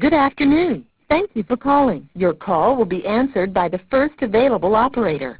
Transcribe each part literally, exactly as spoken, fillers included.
Good afternoon. Thank you for calling. Your call will be answered by the first available operator.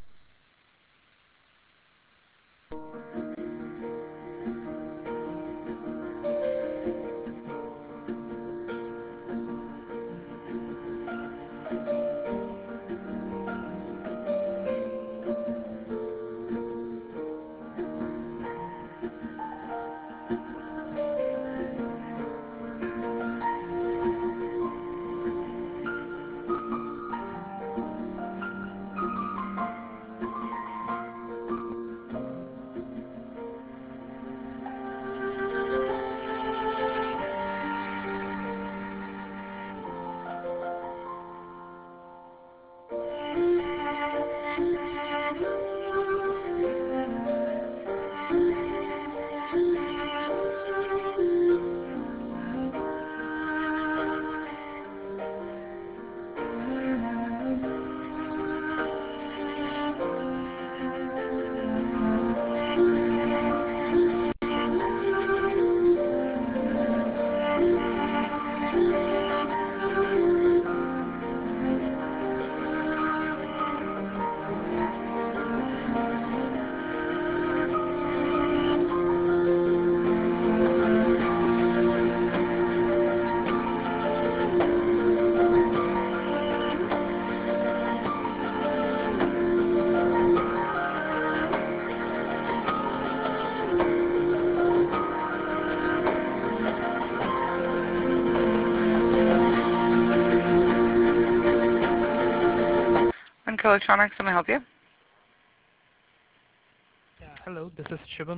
Electronics, can I help you? Yeah, hello, this is Shubham.